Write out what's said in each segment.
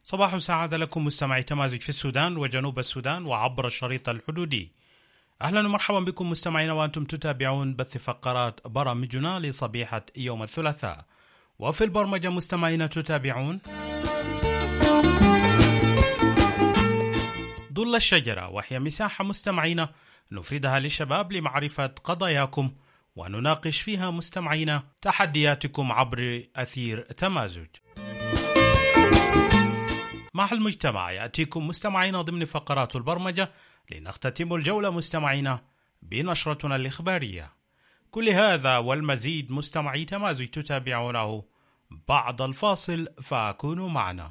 صباح سعادة لكم مستمعي تمازج في السودان وجنوب السودان وعبر الشريط الحدودي. أهلا ومرحبا بكم مستمعين وأنتم تتابعون بث فقرات برامجنا لصبيحة يوم الثلاثاء. وفي البرمجة مستمعين تتابعون ظل الشجرة، وهي مساحة مستمعين نفردها للشباب لمعرفة قضاياكم ونناقش فيها مستمعين تحدياتكم عبر أثير تمازج. مع المجتمع يأتيكم مستمعين ضمن فقرات البرمجة لنختتم الجولة مستمعين بنشرتنا الإخبارية. كل هذا والمزيد مستمعي تمازج تتابعونه بعد الفاصل، فكونوا معنا.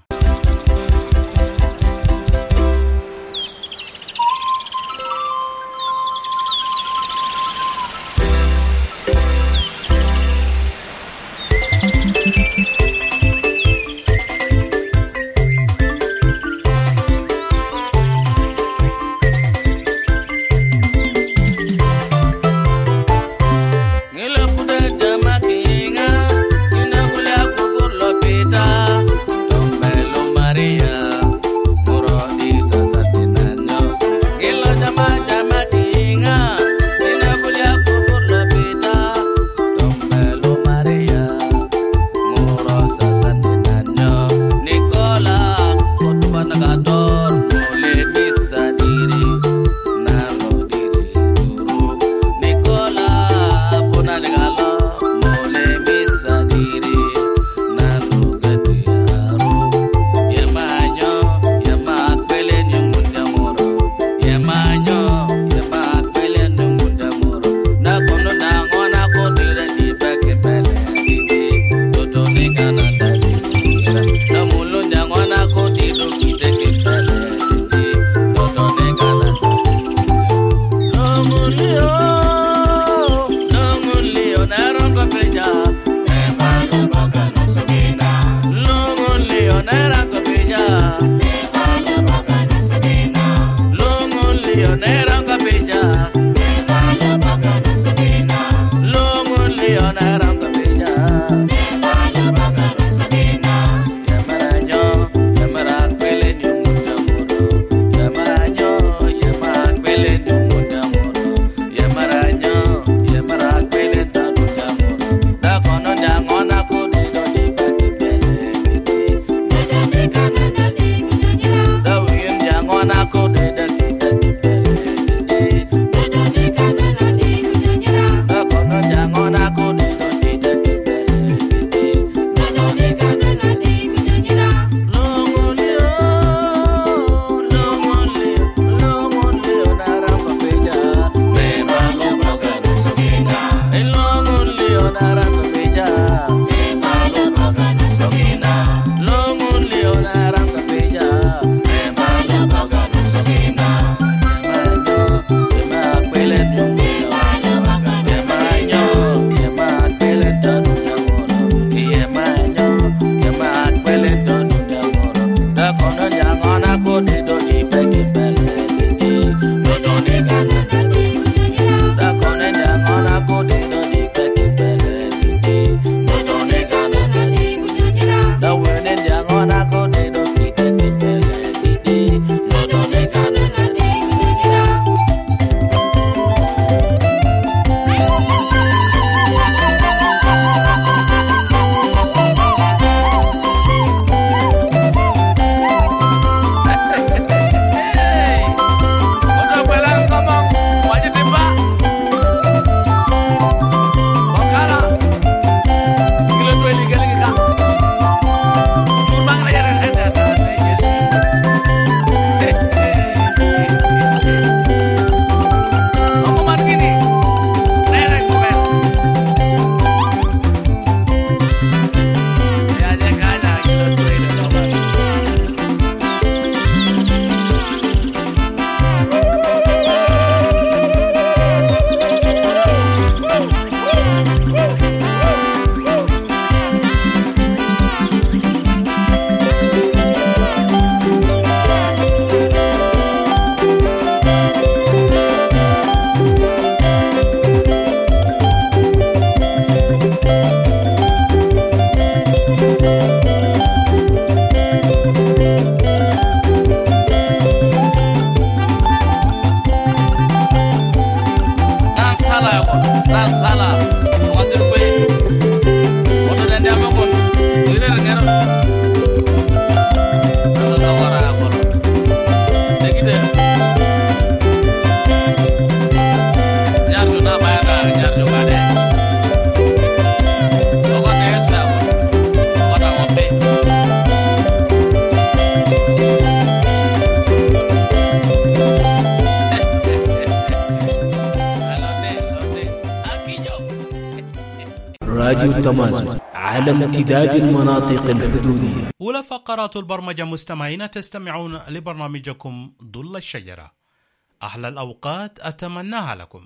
راديو تمازج على امتداد المناطق الحدودية. أولى فقرات البرمجة مستمعين، تستمعون لبرنامجكم ظل الشجرة. أحلى الأوقات أتمناها لكم.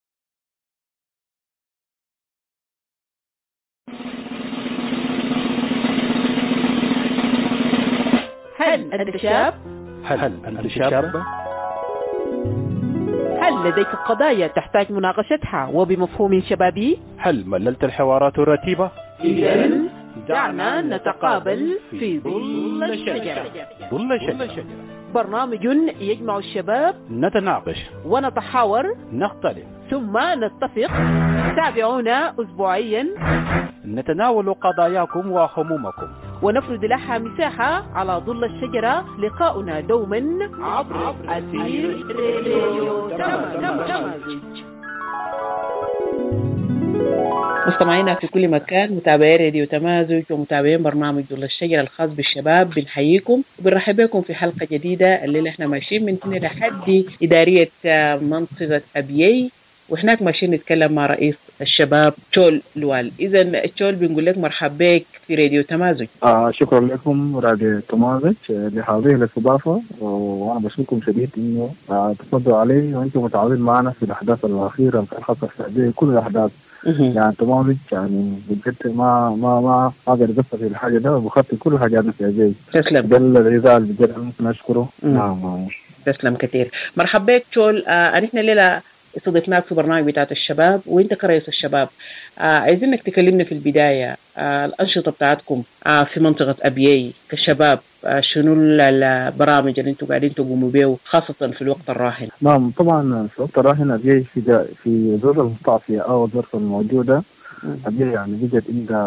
هل أنت شاب؟ هل لديك قضايا تحتاج مناقشتها وبمفهوم شبابي؟ هل مللت الحوارات الرتيبة؟ إذن دعنا نتقابل في ظل الشجرة. ظل الشجرة برنامج يجمع الشباب، نتناقش ونتحاور، نختلف، ثم نتفق. تابعونا أسبوعيا، نتناول قضاياكم وهمومكم ونفرد لها مساحة على ظل الشجرة. لقاؤنا دوما عبر أثير راديو تمازج. مستمعينا في كل مكان، متابعي راديو تمازج ومتابعين برنامج ظل الشجرة الخاص بالشباب، بنحييكم وبنرحب بكم في حلقة جديدة. الليلة احنا ماشيين من هنا لحد إدارية منطقة أبيي، وهناك ماشيين نتكلم مع رئيس الشباب تشول لوال. إذا تشول بنقول لك مرحب بك في راديو تمازج. شكرا لكم راديو تمازج لهذه الاستضافة، وأنا بشكركم شديد إنه تفضلوا علي وأنتم متعاونين معنا في الأحداث الأخيرة في الحلقة السعودية. كل الأحداث يعني تمازج، يعني بجد ما أقدر أقصر في الحاجة ده، وبخطي كل حاجاتنا في أجي. تسلم. ده الغذاء بجد ممكن أشكره. نعم تسلم كثير. مرحبا بك تشول. نحن الليلة استضفناك في برنامج بتاعت الشباب، وانت كرئيس الشباب عايزينك تكلمنا في البداية الأنشطة بتاعتكم في منطقة أبيي كشباب. شنو البرامج اللي انتم قاعدين تقوموا بيه خاصة في الوقت الراهن؟ نعم طبعا في الوقت الراهن أبيي في ظروف المستعصية أو الظروف الموجودة. أبيي يعني بجد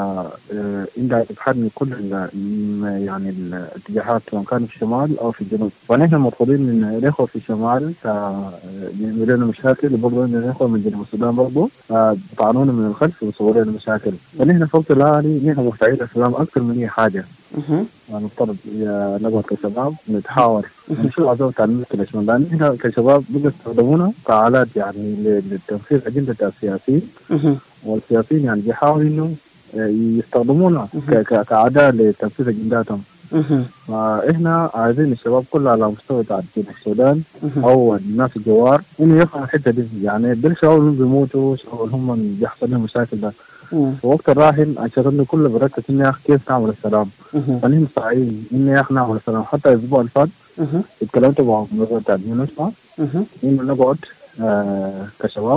عند تبحرني كل يعني الاتجاهات، سواء كان في الشمال أو في الجنوب. ونحن مطلوبين من الإخوة في الشمال يعملوا لنا مشاكل، وبرضه إن الإخوة من جنوب السودان برضه طعنونا من الخلف ويصوروا لنا مشاكل. فنحن في الوقت الحالي نحن محتاجين السلام أكثر من أي حاجة. نفترض نقعد كشباب نتحاور نشوف عزوة عن المشكلة، لأن إحنا كشباب بقى يستخدمونا كآلات يعني للتنفيذ أجندة السياسيين، والسياسيين يعني بيحاولوا إنه يستخدمونا كأداة لتنفيذ أجنداتهم. فإحنا عايزين الشباب كلها على مستوى جنوب السودان أو الناس الجوار إنه يفهموا الحتة دي، يعني بالشباب اللي بيموتوا هم بيحصل لهم مشاكل ده. وقت الراهن أشغلنا كله بركز إني أخ كيف نعمل السلام. فنحن مستعدين إني أخ نعمل السلام. حتى الأسبوع اللي فات اتكلمت مع موضوع التعدين ونسمع إنه نقعد كشباب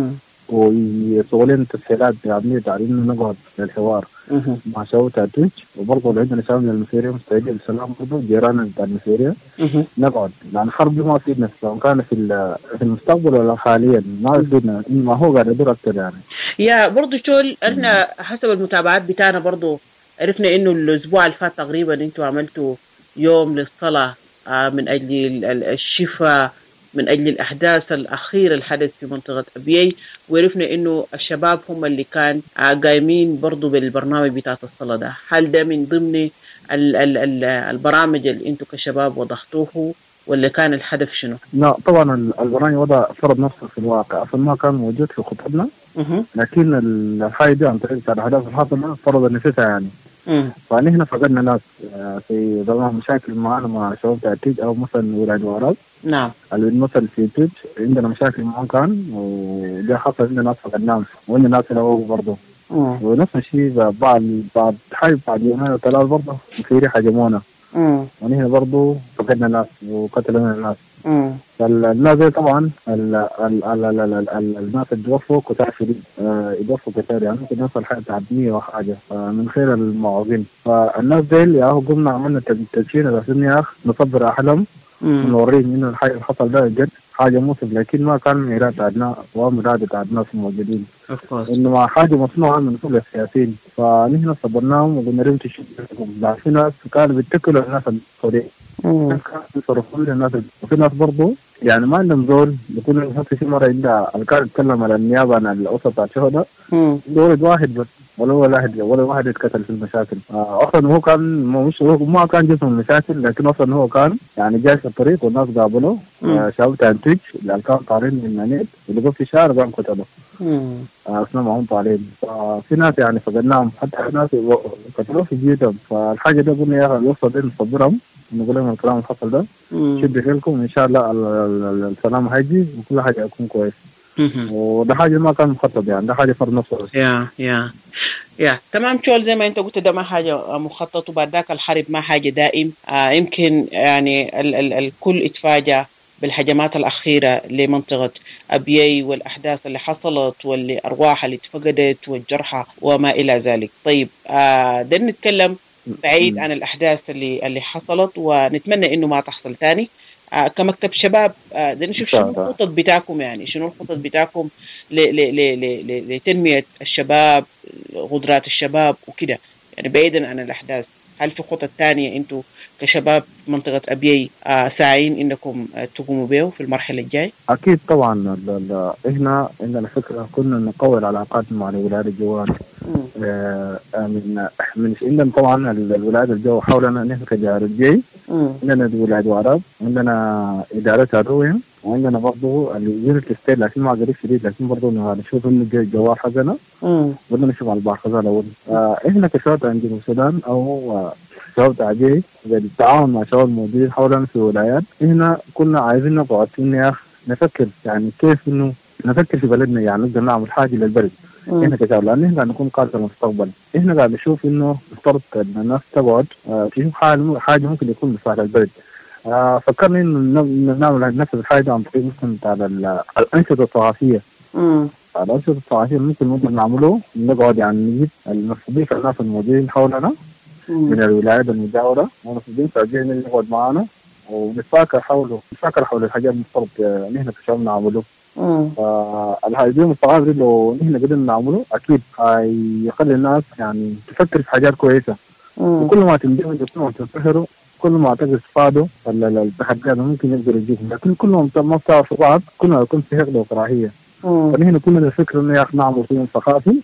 ويسووا لنا تسهيلات بعملية على إنه نقعد للحوار مع شباب تاتوج. وبرضه عندنا شباب من المسيرية مستعدين للسلام، برضه جيراننا بتاع المسيرية نقعد، لأن الحرب دي ما تفيدنا سواء كان في المستقبل ولا حاليا، ما تفيدنا إنه هو قاعد يدور أكثر يعني. يا برضو شول، احنا حسب المتابعات بتاعنا برضو عرفنا انه الاسبوع اللي فات تقريبا انتوا عملتوا يوم للصلاة من اجل الشفاء، من اجل الاحداث الاخيرة الحدث في منطقة أبيي، وعرفنا انه الشباب هم اللي كان قايمين برضو بالبرنامج بتاعت الصلاة ده. هل ده من ضمن البرامج اللي انتوا كشباب وضحتوه، ولا كان الهدف شنو؟ لا طبعا البرنامج وضع فرض نفسه في الواقع، اصلا ما كان موجود في خطبنا، لكن الحاجه دي عن طريق الاهداف الحاصله فرض نفسها يعني. فنحن فقدنا ناس في ضمن مشاكل معنا مع شباب تأتيج او مثلا ولاد وعرب. نعم. المثل في تيج عندنا مشاكل معهم كان، وده حصل عندنا ناس فقدناهم، وعندنا ناس اللي برضه. ونفس الشيء بعد حاجة بعد يومين وثلاث برضه في حجمونا. ونحن برضه فقدنا ناس وقتلنا الناس. فالناس دي طبعا الناس اللي توفوا كتار شديد، يتوفوا كتار يعني ممكن يوصل حاجة 100 وحاجة من خير المعوقين. فالناس دي يا قمنا عملنا تدشين عشان يا أخ نصبر أحلام ونوريهم إنه الحاجة اللي حصل ده جد حاجة مصيب، لكن ما كان من إرادة عدنا ومرادة عدنا في الموجودين، إنما حاجة مصنوعة من كل السياسيين. فنحن صبرناهم وقلنا لهم تشوفوا، في ناس كانوا بيتكلوا الناس السوريين، كانوا يصرفوا للناس، وفي ناس برضه يعني ما عندهم زول بيكون حتى في مرة عندها الكار يتكلم على النيابة عن الأسرة بتاع الشهداء، ولد واحد بس ولا واحد يتقتل في المشاكل. أصلا هو كان ما كان جزء من المشاكل، لكن أصلا هو كان يعني جاي في الطريق والناس قابلوه، شباب تنتج اللي كان طارين من منيت اللي في الشارع قام قتلوا. أثناء ما هم طالعين. ففي ناس يعني فقدناهم، حتى ناس قتلوه في بيوتهم. فالحاجة دي قلنا يا أخي الوسط دي نصبرهم ونقول لهم الكلام الحصل ده شدوا حيلكم إن شاء الله السلام هيجي وكل حاجة هيكون كويس. وده حاجة ما كان مخطط، يعني ده حاجة فرض نفسه. يا تمام شول، زي ما انت قلت ده ما حاجة مخطط، وبعد ذاك الحرب ما حاجة دائم. يمكن يعني الكل اتفاجأ بالهجمات الأخيرة لمنطقة أبيي والأحداث اللي حصلت والأرواح اللي اتفقدت والجرحى وما إلى ذلك. طيب ده نتكلم بعيد عن الأحداث اللي حصلت، ونتمنى إنه ما تحصل تاني. كمكتب شباب ده نشوف شنو الخطط بتاعكم، يعني شنو الخطط بتاعكم لتنمية الشباب، قدرات الشباب وكده، يعني بعيدا عن الأحداث. هل في خطط تانية انتوا كشباب منطقة أبيي ساعين انكم تقوموا به في المرحلة الجاي؟ اكيد طبعا. احنا عندنا فكرة كنا نقوي العلاقات مع الولايات الجوار. من عندنا طبعا الولايات الجو حولنا نحن كجار الجي، عندنا ولايات وعرب، عندنا إدارة عدوهم، وعندنا برضه اليونت ستيت، لكن ما قريب شديد، لكن برضه نشوف انه الجوار حقنا بدنا نشوف على البحر كذا الاول. احنا كشباب عند جنوب السودان او شباب تعجي بالتعاون مع شباب موجودين حولنا في الولايات، احنا كنا عايزين نقعد يا نفكر يعني كيف انه نفكر في بلدنا، يعني نقدر نعمل حاجه للبلد. احنا كشباب لان احنا قاعد نكون قادة المستقبل، احنا قاعد نشوف انه مفترض ان الناس تقعد تشوف حاجه ممكن يكون لصالح البلد. فكرنا انه نعمل نفس الحاجه عن طريق مثلا على الانشطه الثقافيه. الانشطه الثقافيه ممكن نعمله، نقعد يعني نجيب نستضيف الناس الموجودين حولنا من الولايات المجاوره، ونستضيف تعجين اللي يقعد معنا ونتفاكر حول الحاجات المفترض نحن كشباب نعمله. فالهايدين الثقافي لو نحن قدرنا نعمله اكيد هيخلي الناس يعني تفكر في حاجات كويسه. وكل ما تندمجوا كل ما تنتشروا كل ما تقدر تفادوا التحديات ممكن يقدر يجيهم، لكن كلهم ما بتعرفوا بعض كلنا يكون في حقد وكراهيه. فنحن كنا الفكره انه يا اخي نعمل فيهم ثقافي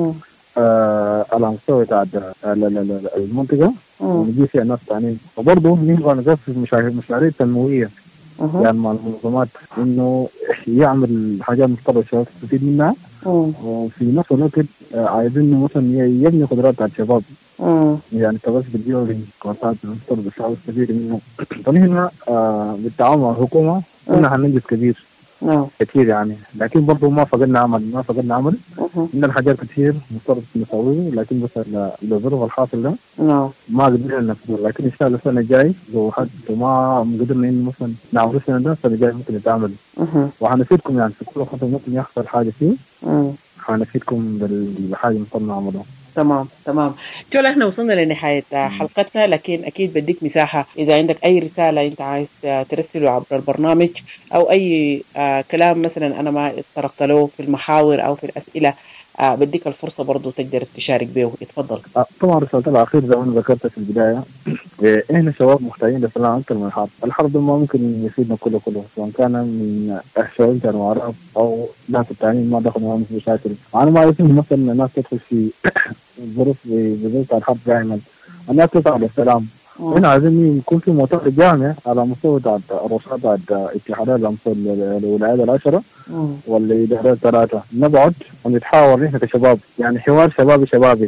على مستوى بتاع المنطقه ونجي فيها ناس ثانيين. وبرضه نبغى نقفز مشاريع تنمويه يعني مع المنظمات، انه يعمل حاجات مفترض الشباب تستفيد منها، وفي نفس الوقت عايزين مثلا يبني قدرات على الشباب، يعني تبث فيديو للقنوات المفترض الشباب يستفيد منه. فنحن بالتعاون مع الحكومه كنا هننجز كثير يعني، لكن برضه ما فقدنا عمل. عندنا حاجات كثير مفترض نسويه، لكن بس الظروف الحاصل ده ما قدرنا نفذه. لكن ان شاء الله السنه الجاي لو حد ما قدرنا انه مثلا نعمل السنه ده، السنه الجاي ممكن يتعمل. وحنفيدكم يعني في كل خطوه ممكن يحصل حاجه فيه، حنفيدكم بالحاجه اللي نقدر نعملها. تمام جول، احنا وصلنا لنهاية حلقتنا، لكن اكيد بديك مساحة اذا عندك اي رسالة انت عايز ترسله عبر البرنامج، او اي كلام مثلا انا ما اتطرقت له في المحاور او في الاسئلة، بديك الفرصة برضو تقدر تشارك به. اتفضل. طبعا رسالة الأخير زي ما ذكرت في البداية، إحنا شباب محتاجين لسلام أكثر من الحرب ما ممكن يفيدنا كله، سواء كان من الشباب كانوا عرب أو ناس التانيين ما دخلوا معهم في مشاكل. أنا ما يمكن مثلا الناس تدخل في ظروف بظروف الحرب دائما، الناس تسعى للسلام. هنا عايزين يكون في مؤتمر جامع على مستوى الرؤساء اتحادات الولايات العشرة والإدارات الثلاثة، نقعد ونتحاور نحن كشباب، يعني حوار شبابي.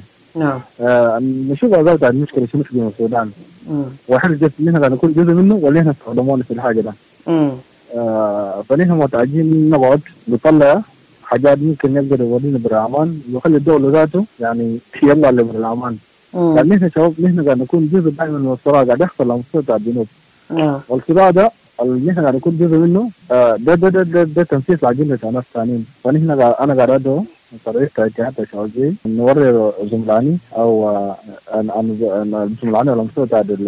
نشوف أسباب المشكلة شنو في السودان، وحل جزء منها قاعد نكون جزء منه، ولا احنا استخدمونا في الحاجة ده. فنحن متعجين نقعد نطلع حاجات ممكن يقدر يورينا بالأمان، ويخلي الدولة ذاته يعني يلا اللي بالأمان. لأن نحن شباب نحن قاعد نكون جزء دائما من الصراع قاعد يحصل على مستوى الجنوب، والصراع ده اللي نحن قاعد نكون جزء منه ده تنفيذ لأجندة ناس ثانيين. فنحن أنا قاعد أدعو طريقة اتحاد الشعبي نوري زملاني أو الزملاني على مستوى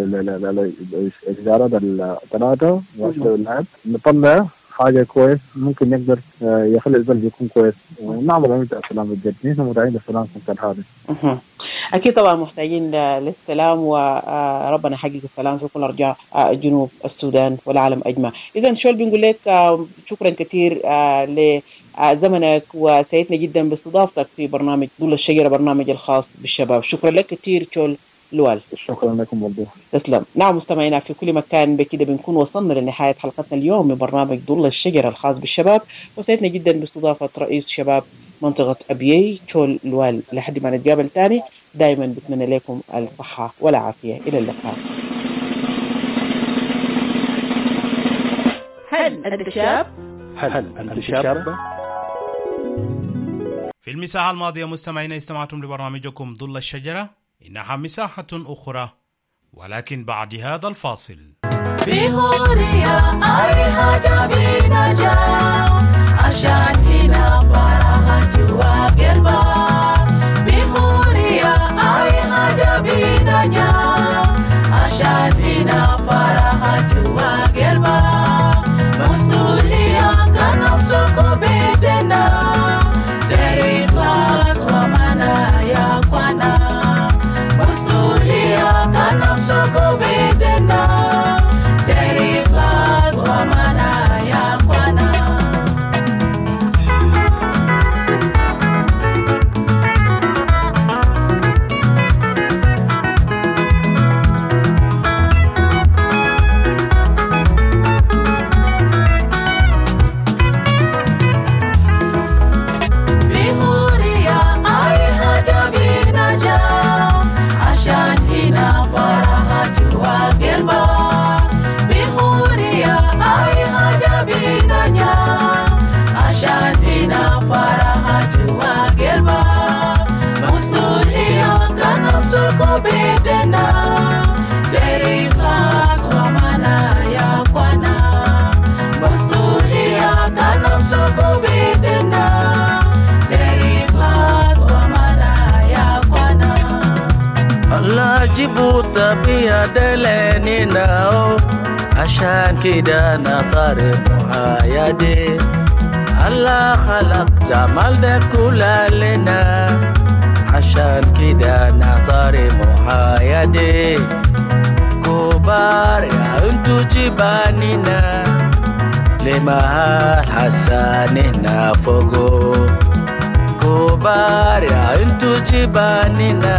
الإدارات الثلاثة واللاعب نطلع حاجة كويس ممكن يقدر يخلي البلد يكون كويس، ونعمل عملية السلام بجد. نحن مدعين للسلام في المكان هذا. أكيد طبعا محتاجين للسلام، وربنا يحقق السلام في كل أرجاء جنوب السودان والعالم أجمع. إذا شول بنقول لك شكرا كثير لزمنك، وسعدنا جدا باستضافتك في برنامج ظل الشجرة، برنامج الخاص بالشباب. شكرا لك كثير شول لوال. شكرا لكم برضو. تسلم. نعم مستمعينا في كل مكان، بكده بنكون وصلنا لنهاية حلقتنا اليوم من برنامج ظل الشجرة الخاص بالشباب، وسعدنا جدا باستضافة رئيس شباب منطقة أبيي تشول الوال. لحد ما نتقابل تاني دائما بتمنى لكم الصحة والعافية. إلى اللقاء. هل أنت شاب؟ هل أنت شابة؟ في المساحة الماضية مستمعينا استمعتم لبرنامجكم ظل الشجرة. إنها مساحة أخرى ولكن بعد هذا الفاصل. بهوريا أي حاجة بنجا عشان هنا فرحة جوا قلبا. بهوريا أي حاجة بنجا عشان هنا فرحة جوا قلبا. مسؤولية كان نمسكوا بيدنا dari kelas wamana ya kwana. Musulia kanam soko bedena dari kelas wamana ya kwana. Tabia deleni nao عشان كده نطارب محايدي. الله خلق جمال ده كلنا عشان كده نطارب محايدي. كبار يا انتو جباننا لمهال حساننا فوقو. كبار يا انتو جباننا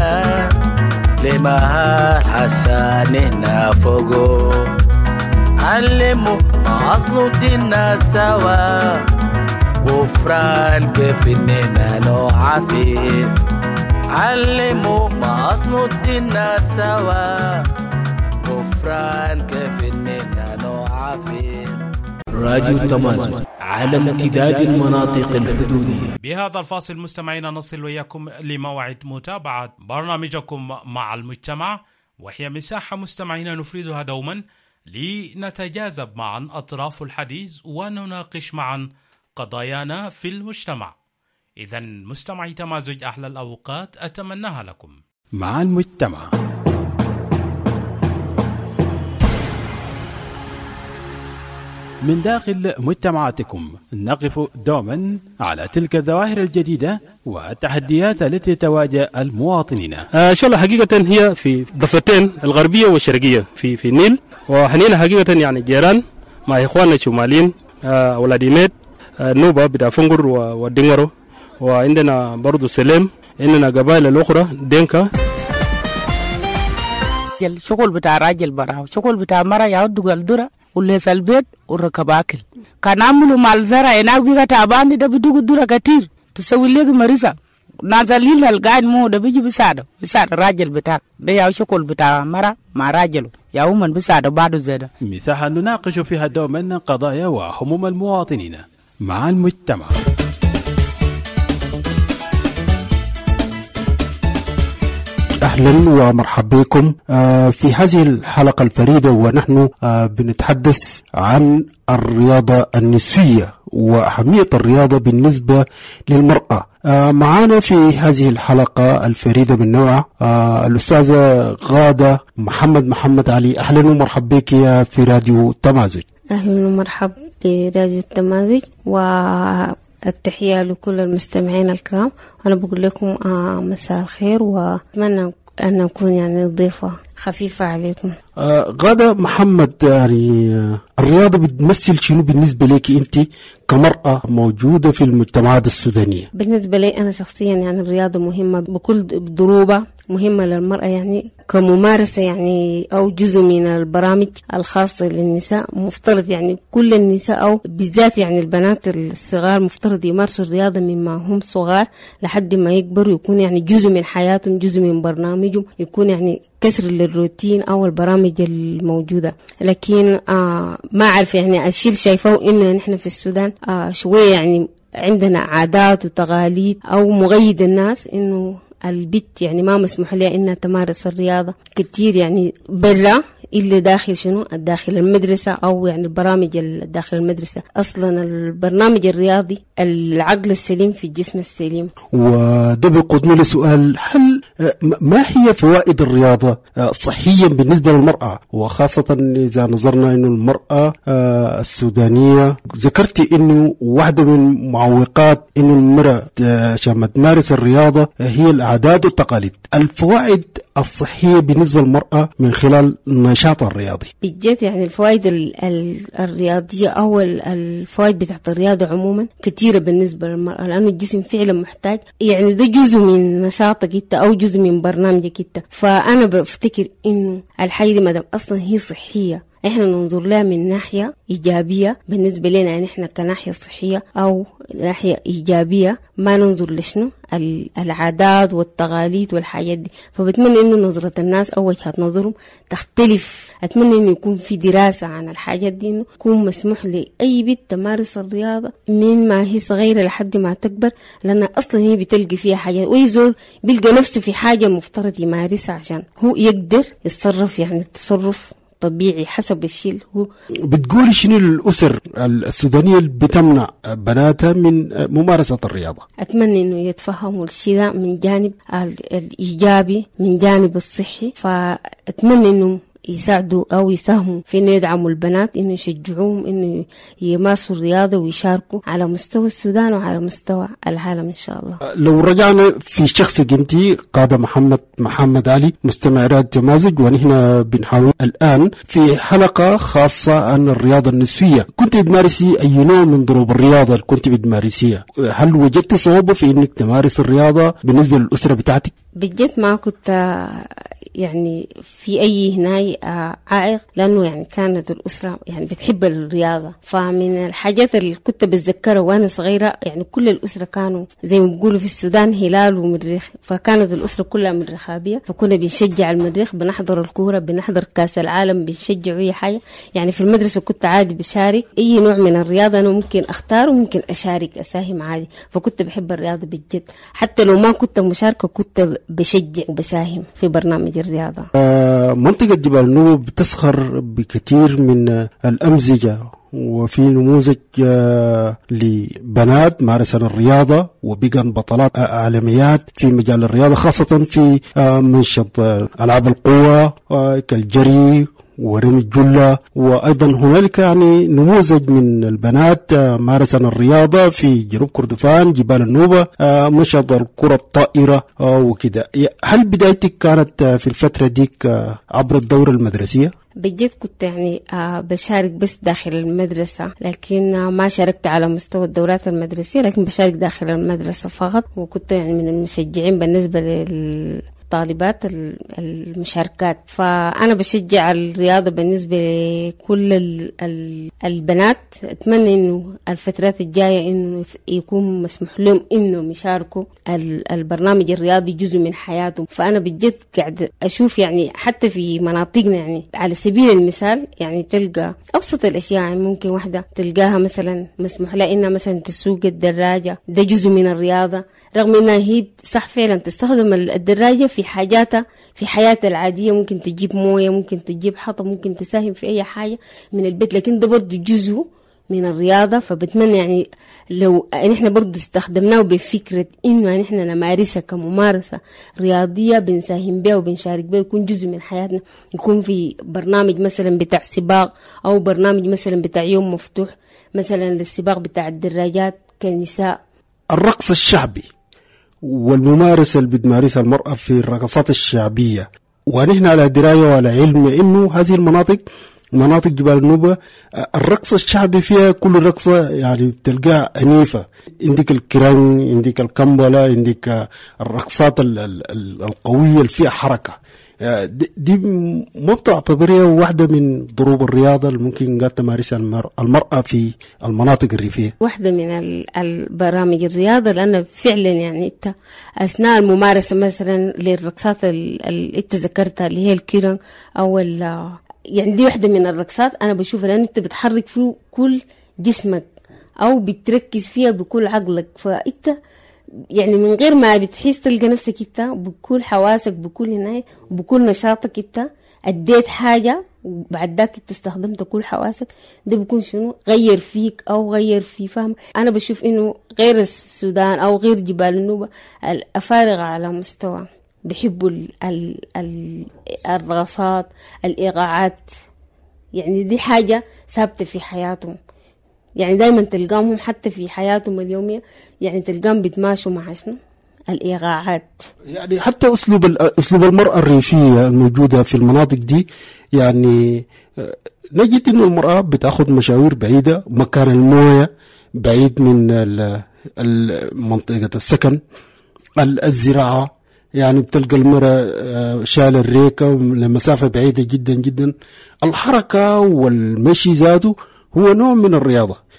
لمهال حساننا فوقو. علموا ما أصلوا دينا سوا غفران كيف إننا نعافي. علموا ما أصلوا دينا سوا غفران كيف إننا نعافي. راديو التمازج على امتداد المناطق الحدودية. بهذا الفاصل مستمعينا نصل وياكم لموعد متابعة برنامجكم مع المجتمع، وهي مساحة مستمعينا نفردها دوما لنتجاذب معا أطراف الحديث ونناقش معا قضايانا في المجتمع. إذن مستمعي تمازج أحلى الأوقات أتمناها لكم مع المجتمع. من داخل مجتمعاتكم نقف دوما على تلك الظواهر الجديدة والتحديات التي تواجه المواطنين. شغلة حقيقة هي في ضفتين الغربية والشرقية في النيل، وحنينا حقيقة يعني جيران مع إخواننا الشماليين ولاديميت نوبة بتاع فنجر ودينغرو، وعندنا برضو سليم، عندنا قبائل الأخرى دينكا. شغل بتاع راجل براو، شغل بتاع مرة يعود الدرة وليس البيت وركب أكل. كان عملوا مع الزرع هناك بيجا تعبان ده بدوق الدرة كتير تسوي لك مريضة نازلين القاعد مو ده بيجي بيساعد الراجل بتاعك ده يا شغل بتاع مرة مع راجله يا من بيساعد بعده زيادة. مساحة نناقش فيها دوما قضايا وهموم المواطنين مع المجتمع. أهلا ومرحبا بكم في هذه الحلقة الفريدة، ونحن بنتحدث عن الرياضة النسوية وأهمية الرياضة بالنسبة للمرأة. معنا في هذه الحلقة الفريدة من نوعها الأستاذة غادة محمد علي. أهلا ومرحبا بك في راديو التمازج. أهلا ومرحبا براديو التمازج، والتحية لكل المستمعين الكرام. أنا بقول لكم مساء الخير، وأتمنى أن نكون يعني ضيفة خفيفة عليكم. غادة محمد، يعني الرياضة بتمثل شنو بالنسبة لك أنت كمرأة موجودة في المجتمعات السودانية؟ بالنسبة لي أنا شخصيا يعني الرياضة مهمة بكل ضروبة، مهمة للمرأة يعني كممارسة يعني أو جزء من البرامج الخاصة للنساء. مفترض يعني كل النساء أو بالذات يعني البنات الصغار مفترض يمارسوا الرياضة مما هم صغار لحد ما يكبروا، يكون يعني جزء من حياتهم، جزء من برنامجهم، يكون يعني كسر للروتين أو البرامج الموجودة. لكن ما أعرف يعني الشيء شايفه إنه نحن في السودان شوية يعني عندنا عادات وتقاليد أو مغيد الناس إنه البنت يعني ما مسموح لها إنها تمارس الرياضة كتير يعني برا إلا داخل شنو داخل المدرسة أو يعني البرامج داخل المدرسة. أصلا البرنامج الرياضي العقل السليم في الجسم السليم. وده بيقودنا لسؤال، هل ما هي فوائد الرياضة صحيا بالنسبة للمرأة، وخاصة إذا نظرنا إنه المرأة السودانية ذكرتي إنه واحدة من معوقات إنه المرأة عشان تمارس الرياضة هي العادات والتقاليد. الفوائد الصحية بالنسبة للمرأة من خلال النشاط الرياضي بجد يعني الفوائد الرياضية أو الفوائد بتاعت الرياضة عموما كتيرة بالنسبة للمرأة، لأنه الجسم فعلا محتاج يعني ده جزء من نشاطك انت أو جزء من برنامجك انت. فأنا بفتكر إنه الحاجة دي مادام أصلا هي صحية احنا ننظر لها من ناحية إيجابية بالنسبة لنا، يعني احنا كناحية صحية أو ناحية إيجابية، ما ننظر لشنو العادات والتقاليد والحاجات دي. فبتمنى إنه نظرة الناس أو وجهة نظرهم تختلف. أتمنى إنه يكون في دراسة عن الحاجات دي، إنه يكون مسموح لأي بنت تمارس الرياضة من ما هي صغيرة لحد ما تكبر، لأن أصلا هي بتلقي فيها حاجات، ويزول بيلقى نفسه في حاجة المفترض يمارسها عشان هو يقدر يتصرف يعني التصرف طبيعي حسب الشيء هو. بتقولي شنو الأسر السودانية اللي بتمنع بناتها من ممارسة الرياضة؟ أتمنى إنه يتفهموا الشيء ده من جانب الإيجابي، من جانب الصحي. فأتمنى إنه يساعدوا أو يساهموا في إنه يدعموا البنات، إنه يشجعوهم إنه يمارسوا الرياضة ويشاركوا على مستوى السودان وعلى مستوى العالم إن شاء الله. لو رجعنا في شخصك أنت قادة محمد علي، مستمع راديو تمازج، ونحن بنحاول الآن في حلقة خاصة عن الرياضة النسوية. كنت بتمارسي أي نوع من ضروب الرياضة اللي كنت بتمارسيها؟ هل وجدت صعوبة في إنك تمارس الرياضة بالنسبة للأسرة بتاعتك؟ بجد ما كنت يعني في أي هناي عائق، لأنه يعني كانت الأسرة يعني بتحب الرياضة. فمن الحاجات اللي كنت بتذكرها وأنا صغيرة يعني كل الأسرة كانوا زي ما بيقولوا في السودان هلال ومريخ، فكانت الأسرة كلها مريخابية، فكنا بنشجع المريخ، بنحضر الكورة، بنحضر كاس العالم، بنشجع أي حاجة. يعني في المدرسة كنت عادي بشارك أي نوع من الرياضة أنا ممكن أختار وممكن أشارك أساهم عادي. فكنت بحب الرياضة بجد، حتى لو ما كنت مشاركة كنت بشجع وبساهم في برنامج الرياضة. منطقة جبال النوب بتسخر بكثير من الأمزجة، وفي نموذج لبنات مارسن الرياضة وبقن بطلات عالميات في مجال الرياضة، خاصة في منشط ألعاب القوة كالجري ورمي الجلة. وأيضا هنالك يعني نموذج من البنات مارسن الرياضة في جنوب كردفان جبال النوبة، منشط الكرة الطائرة وكده. هل بدايتك كانت في الفترة ديك عبر الدورة المدرسية؟ بجد كنت يعني بشارك بس داخل المدرسة، لكن ما شاركت على مستوى الدورات المدرسية، لكن بشارك داخل المدرسة فقط. وكنت يعني من المشجعين بالنسبة طالبات المشاركات. فأنا بشجع الرياضة بالنسبة لكل البنات. أتمنى إنه الفترات الجاية إنه يكون مسموح لهم إنهم يشاركوا البرنامج الرياضي جزء من حياتهم. فأنا بجد قاعد أشوف يعني حتى في مناطقنا يعني على سبيل المثال يعني تلقى أبسط الأشياء، يعني ممكن واحدة تلقاها مثلا مسموح لها إنها مثلا تسوق الدراجة، ده جزء من الرياضة، رغم إنها هي صح فعلا تستخدم الدراجة في حاجاتها في حياتها العادية، ممكن تجيب موية، ممكن تجيب حطب، ممكن تساهم في أي حاجة من البيت، لكن ده برضو جزء من الرياضة. فبتمنى يعني لو نحن برضو استخدمناه بفكرة إنه نحن نمارسها كممارسة رياضية، بنساهم بها وبنشارك بها، يكون جزء من حياتنا، يكون في برنامج مثلا بتاع سباق أو برنامج مثلا بتاع يوم مفتوح مثلا للسباق بتاع الدراجات كنساء. الرقص الشعبي والممارسة اللي بتمارسها المرأة في الرقصات الشعبية، ونحن على دراية وعلى علم إنه هذه المناطق مناطق جبال النوبة الرقص الشعبي فيها كل رقصة يعني بتلقاها عنيفة. عندك الكرنج، عندك الكمبلة، عندك الرقصات القوية اللي فيها حركة. دي ما بتعتبرها واحدة من ضروب الرياضة اللي ممكن قد تمارسها المرأة في المناطق الريفية. واحدة من البرامج الرياضة، لأن فعلا يعني أنت أثناء الممارسة مثلا للرقصات اللي أنت ذكرتها اللي هي الكيرن أو يعني دي واحدة من الرقصات أنا بشوفها، لأن أنت بتحرك فيه كل جسمك أو بتركز فيها بكل عقلك، فأنت يعني من غير ما بتحس تلقى نفسك انت بكل حواسك بكل هناي وبكل نشاطك انت اديت حاجة وبعد ذاك انت استخدمت كل حواسك. ده بيكون شنو غير فيك او غير في فهم. انا بشوف انه غير السودان او غير جبال النوبة الافارقة على مستوى بيحبوا الرقصات الايقاعات، يعني دي حاجة ثابتة في حياتهم، يعني دايما تلقاهم حتى في حياتهم اليومية يعني تلقاهم بيتماشوا مع شنو الإيقاعات. يعني حتى أسلوب المرأة الريفية الموجودة في المناطق دي، يعني نجد إنه المرأة بتأخذ مشاوير بعيدة، مكان الموية بعيد من منطقة السكن، الزراعة يعني بتلقى المرأة شال الريكة لمسافة بعيدة جدا جدا. الحركة والمشي ذاته هو نوع من الرياضة.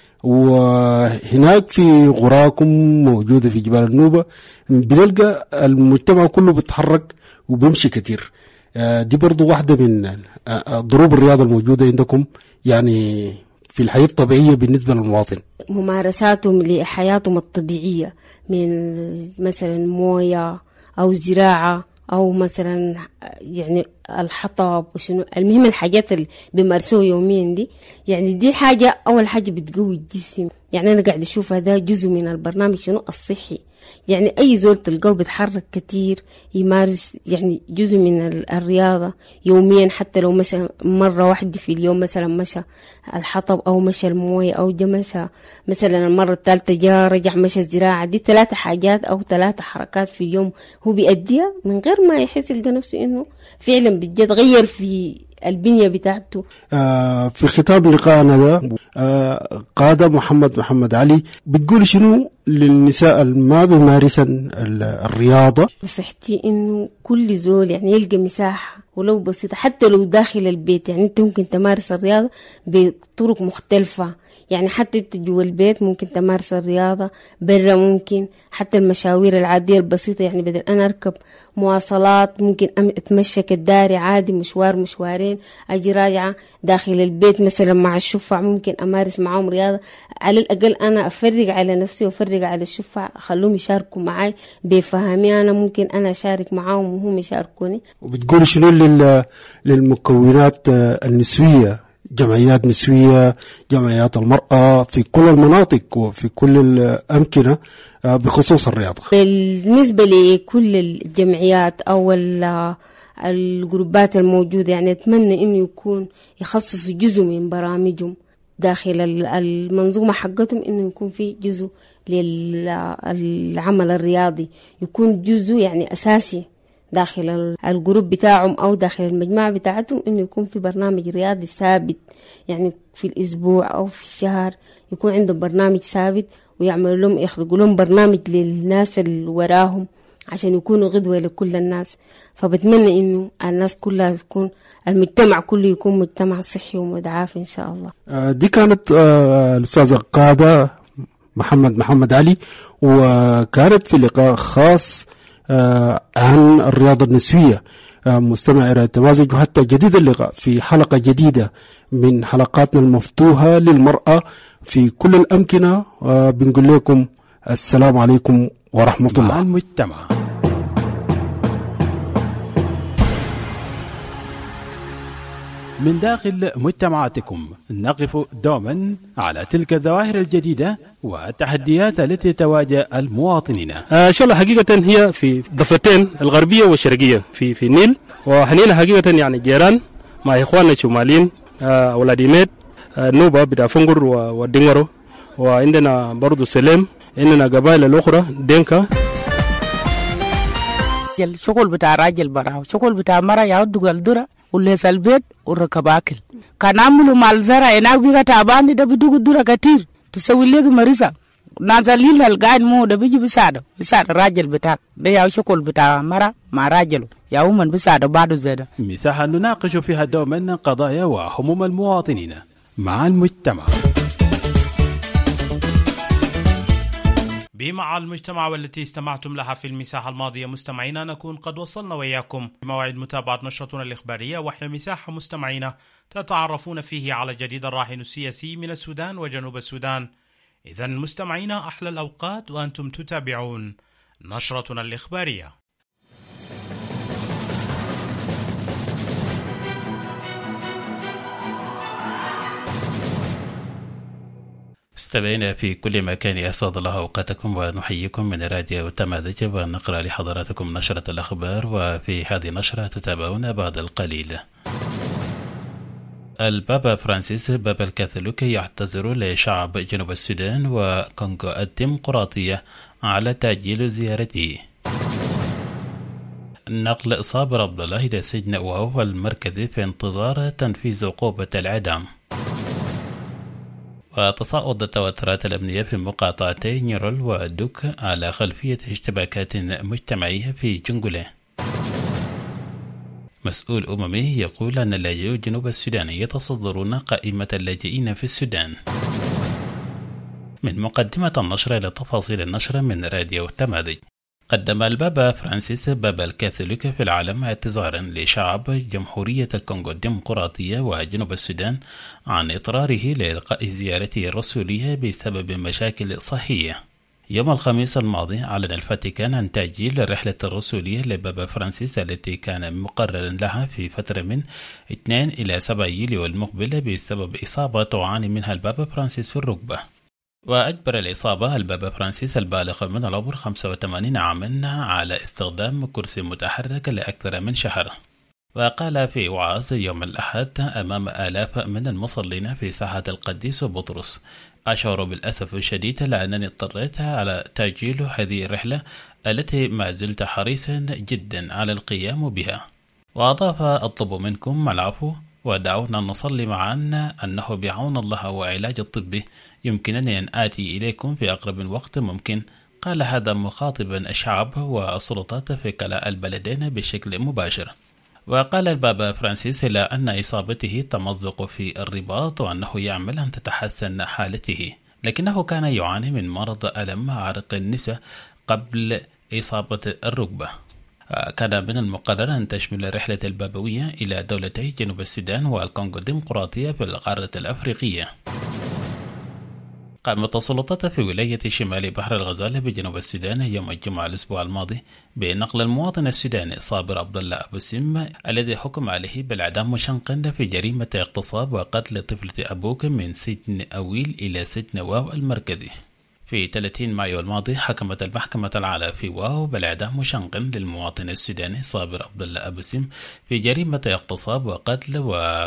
وهناك في غراكم موجودة في جبال النوبة بنلقى المجتمع كله بيتحرك وبيمشي كتير. دي برضو واحدة من ضروب الرياضة الموجودة عندكم يعني في الحياة الطبيعية بالنسبة للمواطن. ممارساتهم لحياتهم الطبيعية من مثلا موية أو زراعة أو مثلا يعني الحطب وشنو، المهم الحاجات اللي بيمارسوها يوميا دي، يعني دي حاجة أول حاجة بتقوي الجسم. يعني أنا قاعد أشوف هذا جزء من البرنامج شنو الصحي، يعني أي زول تلقاه بيتحرك كتير يمارس يعني جزء من الرياضة يوميا، حتى لو مشى مرة واحدة في اليوم مثلا مشى الحطب أو مشى الموية أو مشى مثلا المرة الثالثة جاء رجع مشى الزراعة. دي 3 حاجات أو 3 حركات في اليوم هو بيأديها من غير ما يحس يلقى نفسه إنه فعلا بجد غير في البنية بتاعته. في ختام لقاءنا ده قادة محمد علي بتقول شنو للنساء ما بيمارسن الرياضة؟ نصيحتي إنه كل زول يعني يلقى مساحة ولو بسيطة حتى لو داخل البيت، يعني أنت ممكن تمارس الرياضة بطرق مختلفة، يعني حتى انت جوا البيت ممكن تمارس الرياضة، برا ممكن حتى المشاوير العادية البسيطة، يعني بدل أنا أركب مواصلات ممكن أتمشى كالداري عادي مشوارين أجي راجعة داخل البيت مثلا مع الشفع ممكن أمارس معهم رياضة. على الأقل أنا أفرق على نفسي وأفرق على الشفع، أخلوهم يشاركوا معي بفهمي، أنا ممكن أنا أشارك معهم وهم يشاركوني. وبتقول شنو للمكونات النسوية، جمعيات نسوية، جمعيات المرأة في كل المناطق وفي كل الأمكنة بخصوص الرياضة؟ بالنسبة لكل الجمعيات أو الجروبات الموجودة يعني أتمنى إنه يكون يخصصوا جزء من برامجهم داخل المنظومة حقتهم، إنه يكون في جزء للعمل الرياضي، يكون جزء يعني أساسي داخل الجروب بتاعهم أو داخل المجموعة بتاعتهم، إنه يكون في برنامج رياضي ثابت، يعني في الأسبوع أو في الشهر يكون عندهم برنامج ثابت، ويعملوا لهم يخرجوا لهم برنامج للناس اللي وراهم عشان يكونوا غدوة لكل الناس. فبتمنى إنه الناس كلها تكون المجتمع كله يكون مجتمع صحي ومتعافي إن شاء الله. دي كانت الأستاذة قادة محمد علي، وكانت في لقاء خاص عن الرياضة النسوية. مستمع إلى التمازج، وحتى جديد اللقاء في حلقة جديدة من حلقاتنا المفتوحة للمرأة في كل الأمكنة. بنقول لكم السلام عليكم ورحمة الله. مع المجتمع من داخل مجتمعاتكم نقف دوما على تلك الظواهر الجديدة والتحديات التي تواجه المواطنين. إن شاء الله حقيقة هي في ضفتين الغربية والشرقية في النيل، وحنينا حقيقة يعني جيران مع إخواننا الشماليين ولاديميت النوبة بتاع فنقر والدنغرو، وعندنا برضو سليم، عندنا قبائل الأخرى دينكا. الشغل بتاع راجل براو، شغل بتاع مرة يعود الدرة وليس البيت وركب أكل. كان عملوا مع الزرع هناك بيجا تعبان ده بدوق الدرة كتير تسوي لك مريسة نازلين القاعد مو ده بيجي بيساعد الراجل بتاعك ده يا شغل بتاع مرة مع راجله يا من بيساعد بعده زيادة. مساحة نناقش فيها دوما قضايا وهموم المواطنين مع المجتمع. بمع المجتمع والتي استمعتم لها في المساحة الماضية مستمعينا، نكون قد وصلنا وإياكم بموعد متابعة نشرتنا الإخبارية، وهي مساحة مستمعينا تتعرفون فيه على جديد الراهن السياسي من السودان وجنوب السودان. إذن مستمعينا أحلى الأوقات وأنتم تتابعون نشرتنا الإخبارية. مستمعينا في كل مكان، أسعد الله أوقاتكم ونحييكم من راديو تماذج، ونقرأ لحضراتكم نشرة الأخبار. وفي هذه النشرة تتابعون بعد القليل. البابا فرانسيس بابا الكاثوليكي يعتذر لشعب جنوب السودان وكونغو الديمقراطية على تأجيل زيارته. نقل صابر عبد الله إلى سجن واو المركزي في انتظار تنفيذ عقوبة الإعدام. وتصاعد التوترات الأمنية في مقاطعتي نيرول ودوك على خلفية اشتباكات مجتمعية في جنجولة. مسؤول أممي يقول أن اللاجئون جنوب السودان يتصدرون قائمة اللاجئين في السودان. من مقدمة النشر إلى تفاصيل النشر من راديو تماذج. قدم البابا فرانسيس بابا الكاثوليك في العالم اعتذارا لشعب جمهورية الكونغو الديمقراطية وجنوب السودان عن إضطراره لإلقاء زيارته الرسولية بسبب مشاكل صحية. يوم الخميس الماضي أعلن الفاتيكان عن تأجيل الرحلة الرسولية لبابا فرانسيس التي كان مقررا لها في فترة من 2 إلى 7 يوليو المقبل بسبب إصابة تعاني منها البابا فرانسيس في الركبة. وأجبر الإصابة البابا فرانسيس البالغ من العمر 85 عاما على استخدام كرسي متحرك لأكثر من شهر. وقال في وعظ يوم الأحد أمام آلاف من المصلين في ساحة القديس بطرس: أشعر بالأسف الشديد لأنني اضطريت على تأجيل هذه الرحلة التي ما زلت حريصا جدا على القيام بها. وأضاف: أطلب منكم العفو ودعونا نصلي معا أنه بعون الله وعلاج الطبي يمكنني أن آتي إليكم في أقرب وقت ممكن. قال هذا مخاطبا الشعب والسلطات في كلا البلدين بشكل مباشر. وقال البابا فرانسيس إلى أن إصابته تمزق في الرباط وأنه يعمل أن تتحسن حالته، لكنه كان يعاني من مرض ألم عرق النساء قبل إصابة الركبة. كان من المقرر أن تشمل الرحلة البابوية إلى دولتي جنوب السودان والكونغو الديمقراطية في القارة الأفريقية. قامت السلطات في ولاية شمال بحر الغزال بجنوب السودان يوم الجمعة الأسبوع الماضي بنقل المواطن السوداني صابر عبد الله أبو سم الذي حكم عليه بالإعدام مشنقا في جريمة اغتصاب وقتل طفلة أبوك من سجن أويل إلى سجن واو المركزي. في 30 مايو الماضي حكمت المحكمة العالية في واو بالإعدام مشنقا للمواطن السوداني صابر عبد الله أبو سم في جريمة اغتصاب وقتل،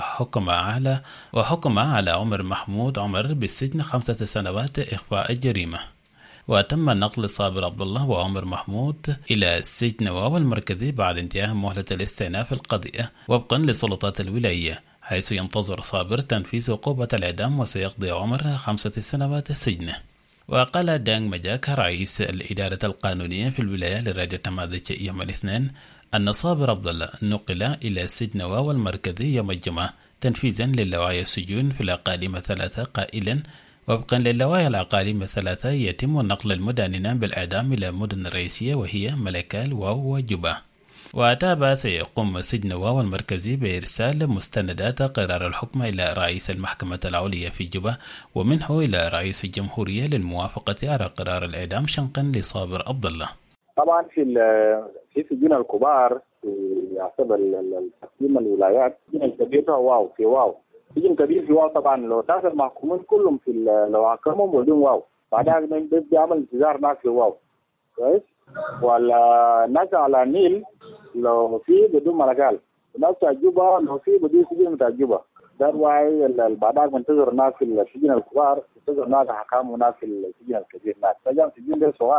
وحكم على عمر محمود عمر بالسجن 5 سنوات إخفاء الجريمة. وتم نقل صابر عبد الله وعمر محمود إلى سجن واو المركزي بعد انتهاء مهلة الاستئناف القضية وفقا لسلطات الولاية، حيث ينتظر صابر تنفيذ عقوبة الإعدام وسيقضي عمر 5 سنوات سجن. وقال دانغ مجاك رئيس الإدارة القانونية في الولاية لراديو تماذج يوم الاثنين أن صابر عبد الله نقل إلى سجن واو المركزي يوم الجمعة تنفيذا للوعي السجون في الأقاليم 3، قائلا: وفقا للوعي الأقاليم 3 يتم نقل المدانين بالإعدام إلى مدن رئيسية وهي ملكال واو وجوبا. وتابع سيقوم سجن واو المركزي بإرسال مستندات قرار الحكم إلى رئيس المحكمة العليا في جوبا ومنه إلى رئيس الجمهورية للموافقة على قرار الإعدام شنقا لصابر عبد الله. طبعا في سجون الكبار يعتبر تقسيم الولايات سجن الكبير واو في واو، سجن كبير في واو طبعا لو تاخذ المحكومين كلهم لو حكمهم بدون واو بعدها بيعمل انتظار ناس في واو كويس، ولا ناس على النيل لو في بدون ملقال، ناس تعجبها لو في بدون سجن تعجبها. ده واي بعدها بنتظر ناس في السجن الكبار، بنتظر ناس حكام وناس في السجن الكبير. ناس تجمع سجن ده صغار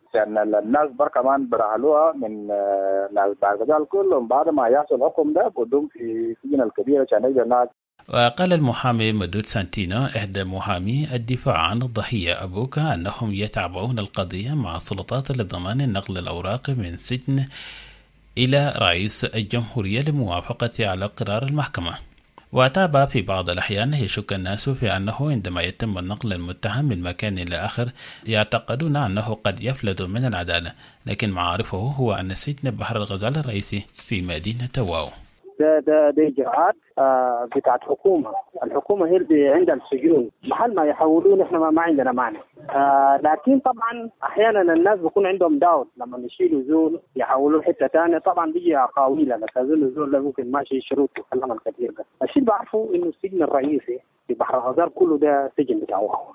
لأن الناس بر كمان برحلوها من ناس باغدال كلهم بعد ما يحصل الحكم ده بدهم في السجن الكبير عشان يجي الناس. وقال المحامي مدود سانتينو إحدى محامي الدفاع عن الضحية أبوكا أنهم يتابعون القضية مع السلطات لضمان نقل الأوراق من سجن إلى رئيس الجمهورية لموافقة على قرار المحكمة. وتابع في بعض الأحيان يشك الناس في أنه عندما يتم النقل المتهم من مكان إلى آخر يعتقدون أنه قد يفلت من العدالة، لكن معارفه هو أن سجن بحر الغزال الرئيسي في مدينة واو. ده إجراءات بتاعت حكومة. الحكومة هي اللي عندها السجون، محل ما يحولون إحنا ما عندنا معنى. لكن طبعا أحيانا الناس بيكون عندهم داوت لما يشيلوا زول يحولوا حتة تانية، طبعا بيجي أقاويل لك زول الزول ده ممكن ماشي شروط وكلام الكثير ده. الشيء بعرفه إنه السجن الرئيسي في بحر الغزال كله ده سجن بتاعه.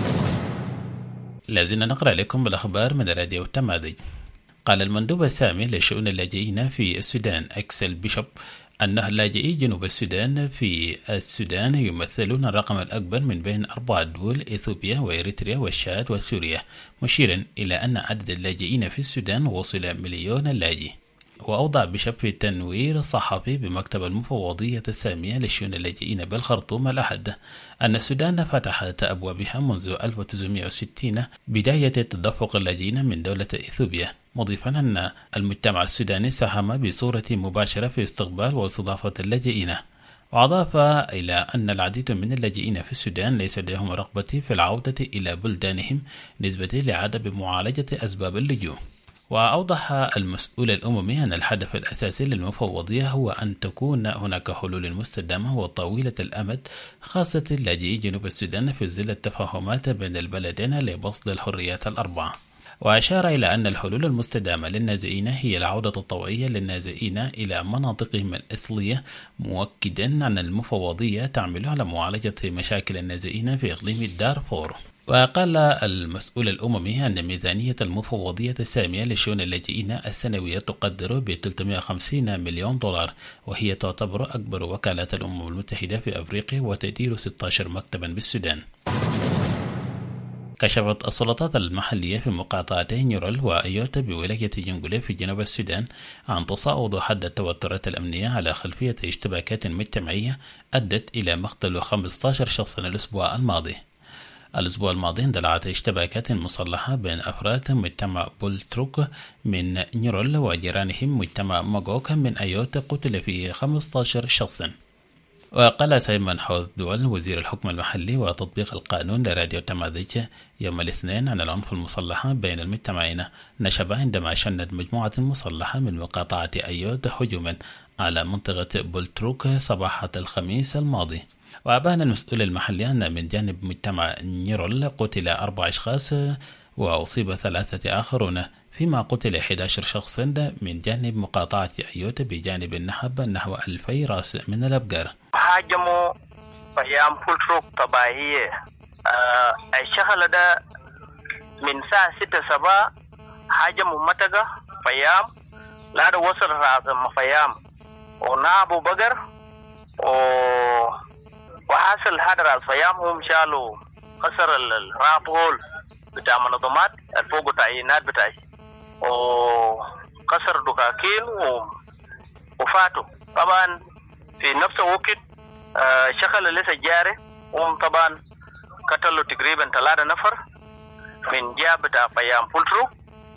لازلنا نقرأ لكم بالأخبار من راديو التماذج. قال المندوب السامي لشؤون اللاجئين في السودان أكسل بيشوب أن لاجئي جنوب السودان في السودان يمثلون الرقم الأكبر من بين 4 دول إثيوبيا وإريتريا والشاد وسوريا، مشيرا إلى أن عدد اللاجئين في السودان وصل 1 مليون لاجئ. وأوضع بيشوب في التنوير الصحفي بمكتب المفوضية السامية لشؤون اللاجئين بالخرطوم الأحد أن السودان فتحت أبوابها منذ 1960 بداية تدفق اللاجئين من دولة إثيوبيا، مضيفا أن المجتمع السوداني ساهم بصورة مباشرة في استقبال واستضافة اللاجئين. وأضاف إلى أن العديد من اللاجئين في السودان ليس لديهم رغبة في العودة إلى بلدانهم نسبة لعدم معالجة أسباب اللجوء. وأوضح المسؤول الأممي أن الهدف الأساسي للمفوضية هو أن تكون هناك حلول مستدامة وطويلة الأمد خاصة لاجئي جنوب السودان في ظل التفاهمات بين البلدين لبسط الحريات الأربعة. وأشار إلى أن الحلول المستدامة للنازئين هي العودة الطوعية للنازئين إلى مناطقهم الأصلية، مؤكدا أن المفوضية تعمل على معالجة مشاكل النازئين في إقليم دارفور. وقال المسؤول الأممي أن ميزانية المفوضية السامية لشؤون اللاجئين السنوية تقدر ب 350 مليون دولار، وهي تعتبر أكبر وكالات الأمم المتحدة في أفريقيا وتدير 16 مكتبا بالسودان. كشفت السلطات المحلية في مقاطعتي نيرول وأيوتا بولاية جنجولي في جنوب السودان عن تصاعد حد التوترات الأمنية على خلفية اشتباكات مجتمعية أدت إلى مقتل 15 شخصا الأسبوع الماضي. الأسبوع الماضي اندلعت اشتباكات مسلحة بين أفراد مجتمع بولتروك من نيرول وجيرانهم مجتمع ماغوك من أيوتا قتل فيه 15 شخصا. وقال سيمون حوث دول وزير الحكم المحلي وتطبيق القانون لراديو التماذج يوم الاثنين عن العنف المسلح بين المجتمعين نشب عندما شنت مجموعة مسلحة من مقاطعة أيوت هجوما على منطقة بولتروك صباح الخميس الماضي. وأبان المسؤول المحلي أن من جانب مجتمع نيرول قتل 4 أشخاص وأصيب 3 آخرون، فيما قتل 11 شخص من جانب مقاطعة أيوت بجانب النهب نحو 2000 رأس من الأبقار. هاجموا فيام بولتروك طبيعية الشغل ده من الساعة 6 صباح هاجموا متقة فيام لا وصل راس فيام ونابوا بقر وحاصل هذا راس فيام هم شالوا خسر الراب هول بتاع منظمات الفوق تعيينات بتاعي وكسر دكاكين وفاتوا. طبعا في نفس الوقت شغل لسه جاري هم طبعا قتلوا تقريبا 3 نفر من جهة بتاع فيام بولترو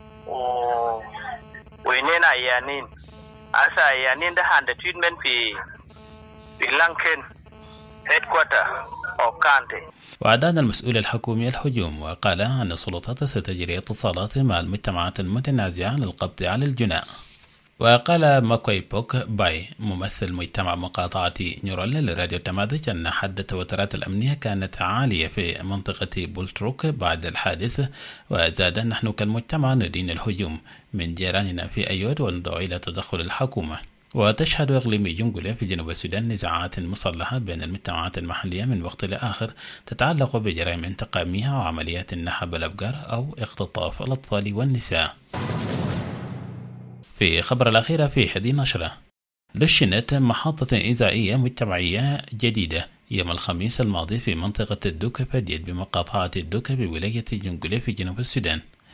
وإنين عيانين أسا عيانين ده عند تريتمنت في لانكن هيدكوارتر أو كانتي. وأعداد المسؤول الحكومي الهجوم وقال أن السلطات ستجري اتصالات مع المجتمعات المتنازعة للقبض على الجناة. وقال ماكوي بوك باي ممثل مجتمع مقاطعة نيرول لراديو التماذج أن حد التوترات الأمنية كانت عالية في منطقة بولتروك بعد الحادث، وزاد نحن كالمجتمع ندين الهجوم من جيراننا في أيود وندعو إلى تدخل الحكومة. وتشهد إقليم جنجولي في جنوب السودان نزاعات مسلحة بين المجتمعات المحلية من وقت لآخر تتعلق بجرائم انتقامية وعمليات نهب الأبقار أو اختطاف الأطفال والنساء. في خبر الأخير في هذه النشرة، دشنت محطة إذاعية مجتمعية جديدة يوم الخميس الماضي في منطقة الدوكا فديت بمقاطعة الدوكا بولاية جنجولي في جنوب السودان.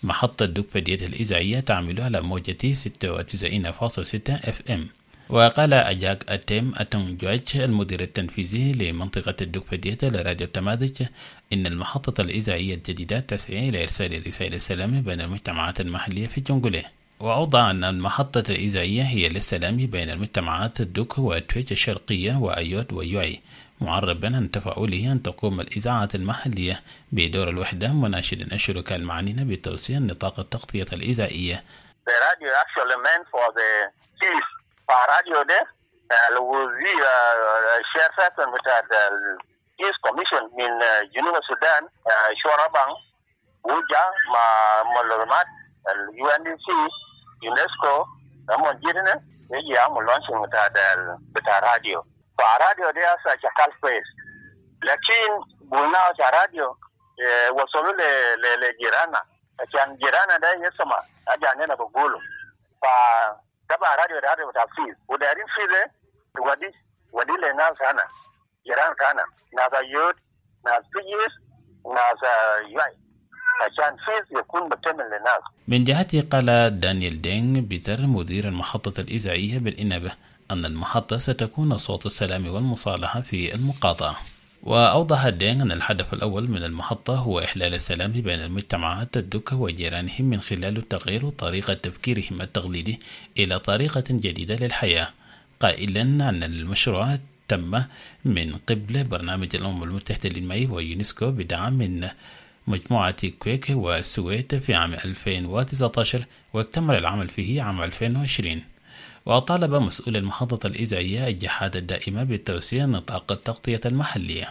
محطة دوكبدية الإذاعية تعمل على موجة 96.6 FM. وقال أجاك أتيم أتونجوج المدير التنفيذي لمنطقة الدوكبدية لراديو التماذج إن المحطة الإذاعية الجديدة تسعى إلى إرسال رسائل السلام بين المجتمعات المحلية في جنجولة. وأوضح أن المحطة الإذاعية هي للسلام بين المجتمعات الدوك وتويج الشرقية وأيود ويوعي، معربا عن تفاؤله أن تقوم الإذاعة المحلية بدور الوحدة، مناشدا الشركاء المعنيين بتوسيع نطاق التغطية الإذاعية. The radio actually meant for the peace. Radio there, we share certain with the Peace Commission in Geneva, Sudan, Shorabang, Uja, Malamat, UNDC, UNESCO, Ramon Jirne, we are launching with the radio. For radio, there are such a call place. Lakin, Buna radio was only the Girana. Can Girana there, yes, some Ajanena Bugulu. Taba radio utafsiri udarin file wadile na sana jiran kana na za yod na sijis na za yai عشان فيز يكون مكتمل للناس. من جهته قال دانيال دينغ بيتر مدير المحطة الإذاعية بالإنابة أن المحطة ستكون صوت السلام والمصالحة في المقاطعة. وأوضح دينغ أن الهدف الأول من المحطة هو إحلال السلام بين المجتمعات الدكة وجيرانهم من خلال تغيير طريقة تفكيرهم التقليدي إلى طريقة جديدة للحياة، قائلا أن المشروع تم من قبل برنامج الأمم المتحدة للمي ويونسكو بدعم من مجموعة كويك والسويت في عام 2019 واكتمل العمل فيه عام 2020. وطالب مسؤول المحطة الإذاعية الجهات الدائمة بتوسيع نطاق التغطية المحلية.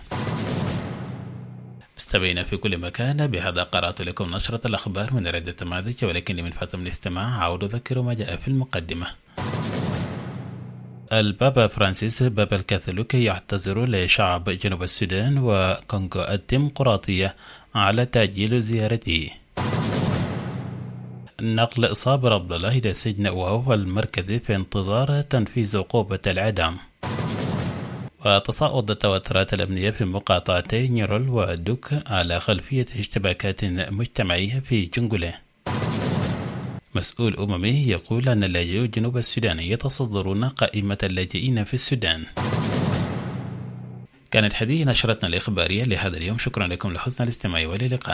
مستمعينا في كل مكان، بهذا قرأت لكم نشرة الأخبار من راديو التماذج، ولكن من فاتم الاستماع عود أذكر ما جاء في المقدمة. البابا فرانسيس بابا الكاثوليك يعتذر لشعب جنوب السودان وكونغو الديمقراطية على تأجيل زيارته. نقل صابر عبد الله إلى سجن وهو المركزي في انتظار تنفيذ عقوبة الإعدام. وتصاعد التوترات الأمنية في مقاطعتي نيرول ودوك على خلفية اشتباكات مجتمعية في جنجولة. مسؤول أممي يقول أن اللاجئون جنوب السودان يتصدرون قائمة اللاجئين في السودان. كانت هذه نشرتنا الإخبارية لهذا اليوم، شكرا لكم لحسن الاستماع واللقاء.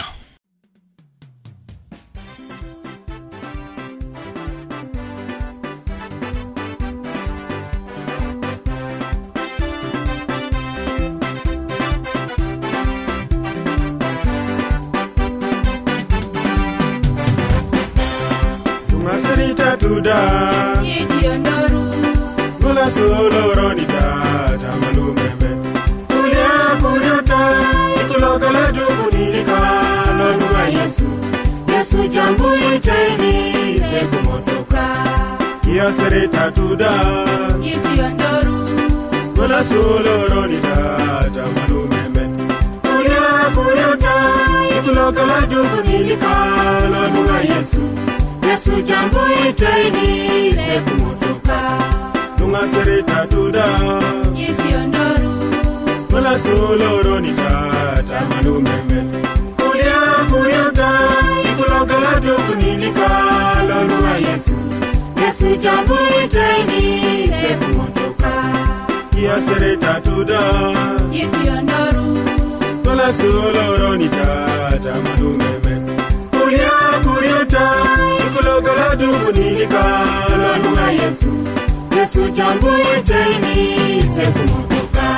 Tuda Yediondoru Gula solo ronita Tamalu meme Tulia kuryota Ikuloka la jubunilika Lolua Yesu Yesu jambu itaini Seku motoka Kia sereta tuda Yediondoru Gula solo ronita Tamalu meme Tulia kuryota Ikuloka la jubunilika Lolua Yesu Yesu jambu itaini seku motoka Lunga sereta tuda Yediondoru Kula solo ronita Tamalu meme Kulia kuryota Ikuloka la jubunilika Lolua Yesu Yesu jambu itaini seku motoka Kia sereta tuda Yediondoru Kula solo ronita Tamalu meme Kulia kuryota Ikuloka la jubunilika Lolua Yesu Yesu jambu itaini seku motoka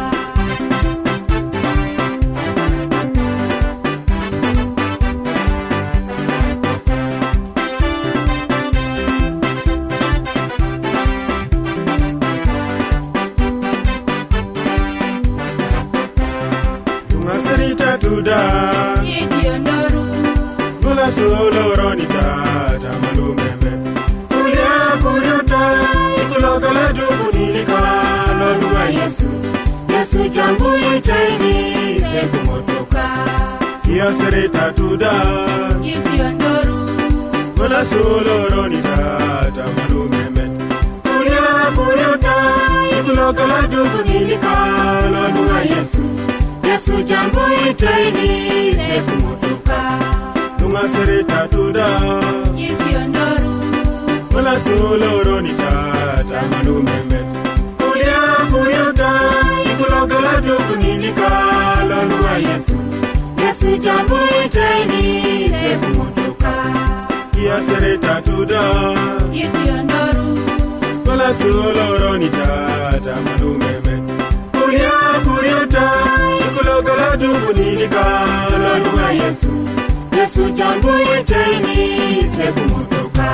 Lunga serita tuda Yediondoru Gula solo ronita Tamalu meme Kulia kuryota Ikuloka la jubunilika Lolua Yesu Yesu jambu itaini seku motoka Kia sereta tuda Yediondoru Gula solo ronita Tamalu meme Kulia kuryota Ikuloka la jubunilika Lolua Yesu Yesu jambu itaini seku motoka Tunga sereta tuda Yifiondoru Mula solo ronita Tamalumeme Kulia kuriota Ikulogala dukunilika Lolua Yesu Yesu jambu iteni Sebu mutuka Kia sereta tuda Yifiondoru Mula solo ronita Tamalumeme Kulia kuriota Ikulogala dukunilika Lolua Yesu Yesu jambu iteni Sebu mutuka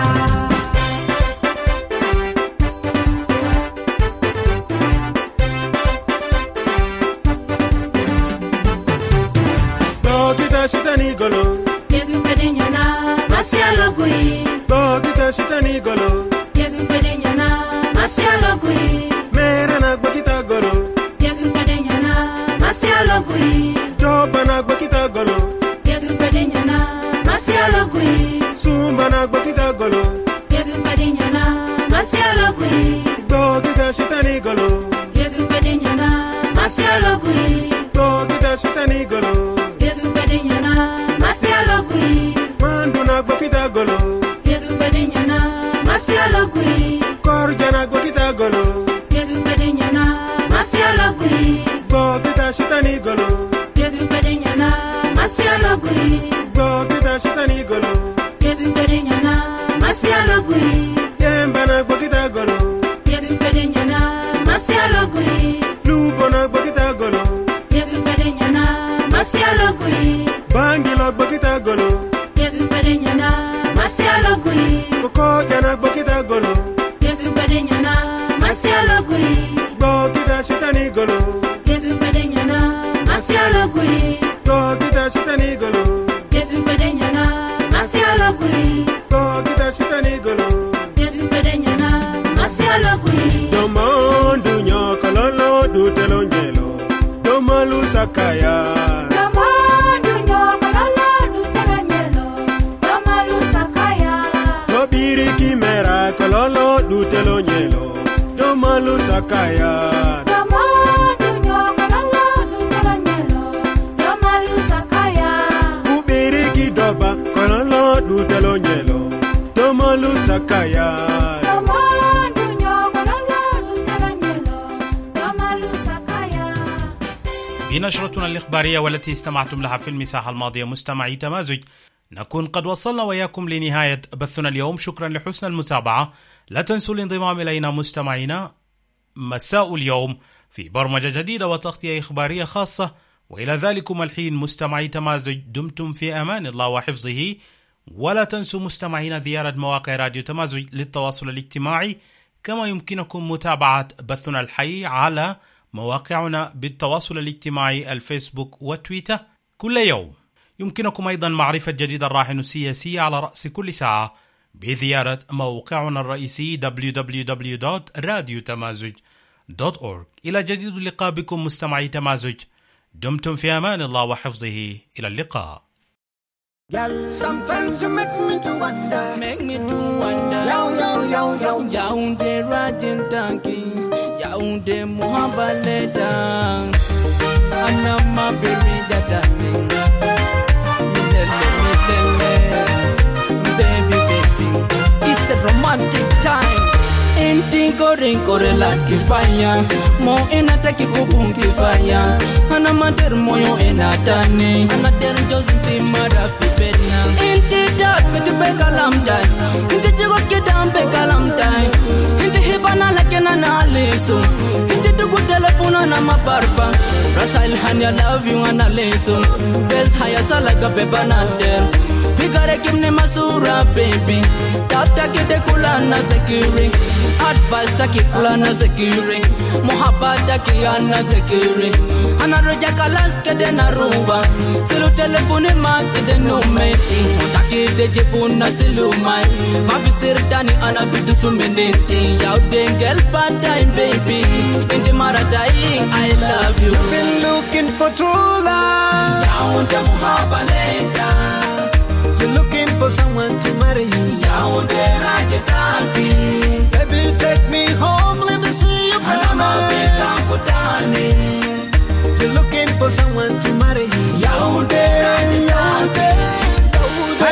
Shitani golo Yesu pedenyana Masialo gui Bogita shitani golo Yesu pedenyana Masialo gui Merana gbakita golo Yesu pedenyana Masialo gui Jobana gbakita golo Yesu pedenyana Masialo gui Sumbana gbakita golo Yesu pedenyana Masialo gui Bogita shitani golo Yesu pedenyana Masialo gui Bogita shitani golo Masialo gui Manduna gbakita golo Yesu pedenyana Masialo gui Korjana gbakita golo Yesu pedenyana Masialo gui Bogita shitani golo Yesu pedenyana Masialo gui Bogita shitani golo Yesu pedenyana Masialo gui Yembana gbakita golo Yesu pedenyana Masialo gui Lubona gbakita golo Yesu pedenyana Masialo gui Bangilo gbakita golo Yesu pedenyana Masialo gui Koko jana gbakita golo Yesu pedenyana Masialo gui Gbakita shitani golo Yesu pedenyana Masialo gui Gbakita shitani golo Yesu pedenyana Masialo gui Gbakita shitani golo Yesu pedenyana Masialo gui Domondu nyokololo dutelonjelo Domalu sakaya Kololo dutelo nyelo Domalu sakaya Kubiriki doba Kololo dutelo nyelo Domalu sakaya بنشرتنا الإخبارية والتي استمعتم لها في المساحة الماضية مستمعي تمازج نكون قد وصلنا وياكم لنهاية بثنا اليوم. شكرا لحسن المتابعة. لا تنسوا الانضمام إلينا مستمعينا مساء اليوم في برمجة جديدة وتغطية إخبارية خاصة. وإلى ذلكم الحين مستمعي تمازج دمتم في أمان الله وحفظه. ولا تنسوا مستمعينا زيارة مواقع راديو تمازج للتواصل الاجتماعي، كما يمكنكم متابعة بثنا الحي على مواقعنا بالتواصل الاجتماعي الفيسبوك وتويتر كل يوم. يمكنكم أيضا معرفة جديد الراهن السياسي على رأس كل ساعة بزيارة موقعنا الرئيسي www.radiotamazoj.org. إلى جديد اللقاء بكم مستمعي تمازج، دمتم في أمان الله وحفظه. إلى اللقاء. Sometimes you make me to wonder. Yaounde rajin tanki, Yaounde muhabbaleta, anama beri jatami, baby, it's a romantic time. Inti kore la kifanya, mo enataki kupungi fanya, ana mater moyo enatane, ana der josinti mara fipena. Inti dat kete bekalam tai, inti jigot kedam bekalam tai, inti hibana lakena na leso, inti tugu telefona na mabarfa, rasail hani I love you ana leso, bes haya salaga bebanater, figare kimne masura baby, tap takete kulana sekiri. Advice taki kulana sekiri, muhabbat taki ana sekiri. Ana roja kalas kede na ruba, silu telefone ma kede numeti. Taki de jebuna silu mai, ma visir tani ana bidu sumeneti. Yau dengel bad time baby, inti maratai I love you. Been looking for true love. Yaunde muhabbaleta. You're looking for someone to marry you. Yaunde rajetaki. Baby, take me home, let me see you promise. You're looking for someone to marry you. Yaounde, Yaounde. I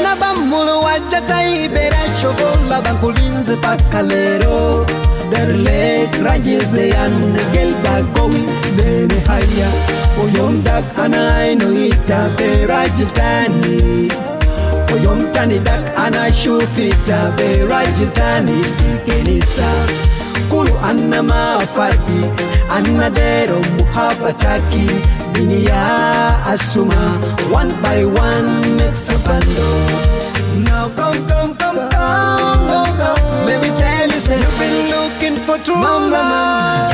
shogola bankulinze pakalero derle rajil zeyan gelba gowi dene haya oyom dak anay no ita be rajil tani oyom tani dak ana shufita be rajil tani kenisa kulu anna ma fardi anna dero muhabbataki dunia asuma one by one makes a bundle. Now come, let me tell you, say you've been looking for true love.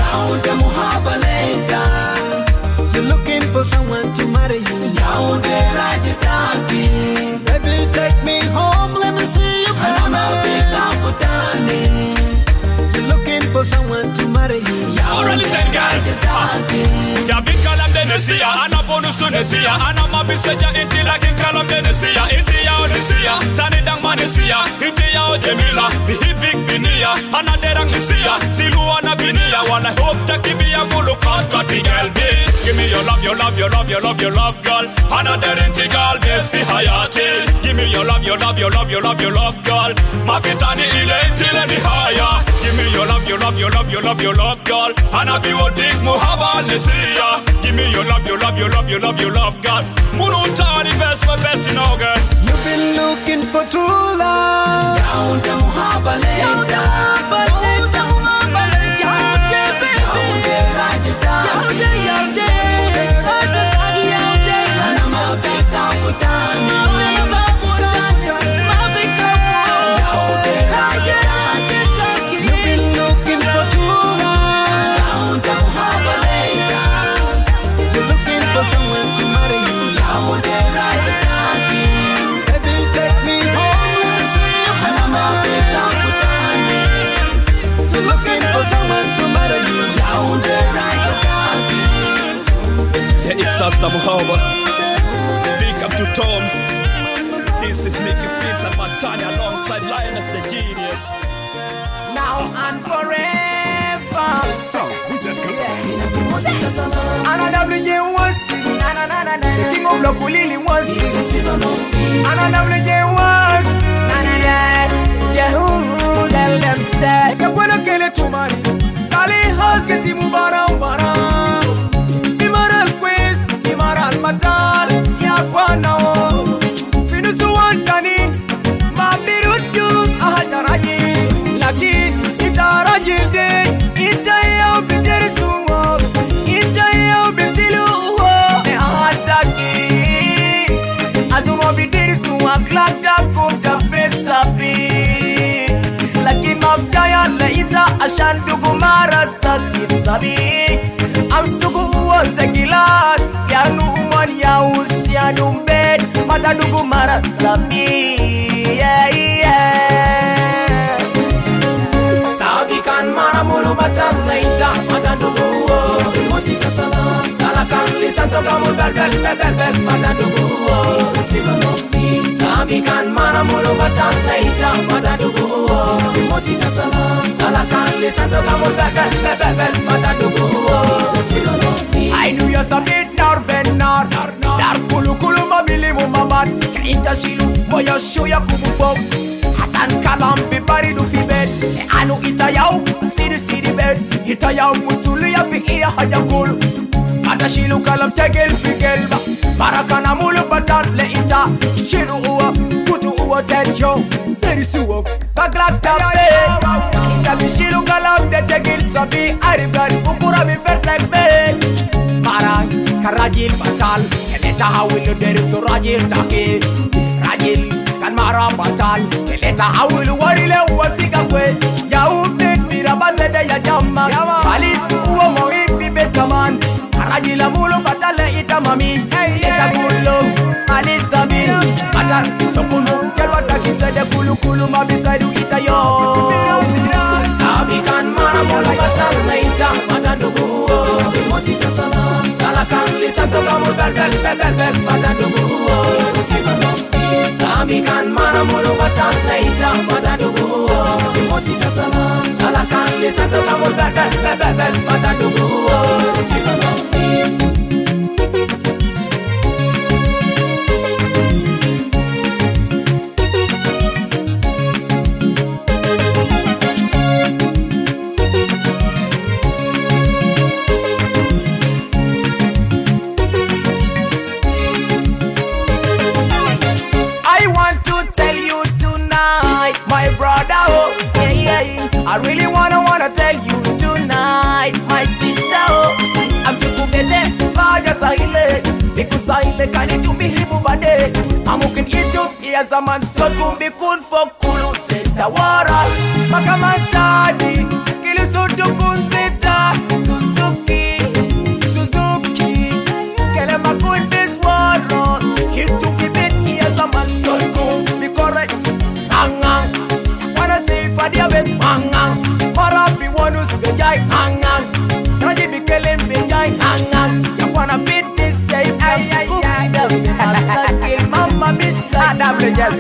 You're looking for someone to marry you. Baby, take me home, let me see you. You're looking for someone to marry you. Alright, listen, girl. Ya bin kalam denesiya, ana bonus unesiya, ana mabiseja inti lagi kalam denesiya, inti ya onesiya, tani dang manesiya, inti ya ojemila, bihibik binia, ana derang nesiya, silu ana binia, wanna hope takibia mulu kanta fi gelbi. Give me your love, your love, your love, your love, your love, girl. Ana derinti girl, best fi hayati. Give me your love, your love, your love, your love, your love, girl. Mafitani ile inti le nihaya. Give me your love, your love, your love, your love, your love, girl. Ana biwodik muhaba nesiya. Give me your love, your love, your love, your love, your love, God. Munu tani best for best, you know, girl. You've been looking for true love. Yaounde muhaba leida. Yaounde muhaba leida. Yaounde baby. Yaounde yaounde. Yaounde. Ana mabeka futani. Mabeka futani. Mabeka futani. Yaounde. You've been looking for true love. Yaounde muhaba leida. You're looking for someone to marry you. Baby, take me home, let me see you. You're looking for someone to marry you. Yeah, it's Asta Muhawa. Big up to Tom. This is Mickey Prince and Matanya alongside Lioness the Genius. Now and forever. So, Wizard Another day was the king of Lokulili was another day was Jehu del them said the one kill it to money Kali Hoske Simu Barambara Imaral Quiz Imaral Matal Yakwana Finusu Antani Mabirutu Ahataraji Laki Itaraji Day Itaya Biderisu Itaya Bidilu Ahataki Azuma Biderisu Aklata Kota Besabi Lakin Mabdaya Laita Ashandugu Mara Sakit Sabi Amsugu Uwazekilat Yanu Uman Yaus Yanum Bed Matadugu Mara Sabi Sabi kan Mara Mulu Batal Laita Matadugu Mosita Salam Salakan Lisanto Gamul Bel Matadugu It's a season of peace Sabi kan Mara Mulu Batal Laita Matadugu Mosita Salam Salakan Lisanto Gamul Bel Matadugu It's a season of peace I knew you sabit nar ben nar Dar kulu mabili mumabad Ka inta shilu Moya shuya kumufo Hasan kalam bibari du fi bed E anu ita yaw Sidi bed Ita yaw musulu ya fi iya haja kulu Mata shilu kalam tegel fi gelba Marakana mulu batal le ita Shilu uwa Kutu uwa tenjo Derisi uwa Baglak tape Ita fi shilu kalam de tegel sabi Aribgan ukura mi fertek bed Marang karajil batal Keneta hawilu derisu rajil take Rajil kan mara batal Keleta hawilu warile uwa sika kwez Ya umbet mirabazede ya jama Palis uwa mohin fi bet kaman Karajila mulu batale ita mami Eta mulo alisabi Batal sokunu Kelwata kisede kulu mabisaidu ita yo Sabi kan mara mulu batal na ita Matadugu Mosita salam Salakan lisanto gamul bel Matadugu It's a season of peace Sabi kan mara mulu batal na ita Matadugu Mosita salam Salakan lisanto gamul bel Matadugu It's a season of peace moja sahile nikusahile kanitumihibu bade amukin Ethiopia ya zaman sotu bikun fokulu setawara makamantani kilisutu kunzita Suzuki kele makun bitwaro hitu fibit ya zaman sotu bikore hangang wana sifadia bes hangang marabi wanus bejai hangang raji bikelem bejai hangang yakwana bit say Masakil mama bisa WJS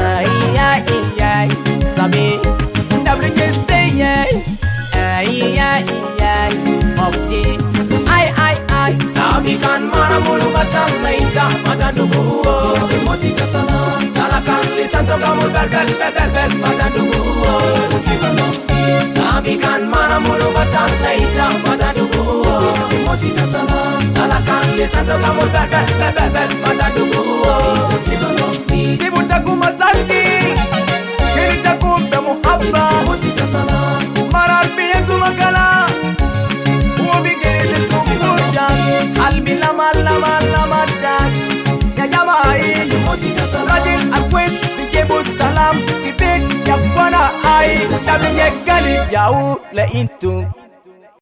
Sabi WJS Mofti Ay Sabi kan mara mulu batal naita Matandugu Mosita salam Salakan lisan togamul bel Matandugu Season of peace Sabi kan mara mulu batal naita Matandugu Mosita salam Salakan lisan togamul bel Matandugu Season of peace Sibutakum masanti Kiritakum be muhabba Mosita salam Marar biyezu makala Albi lama dag ya jamai rajil akwes bijebu salam kibet ya bwana ai sabi nyekali yau la intum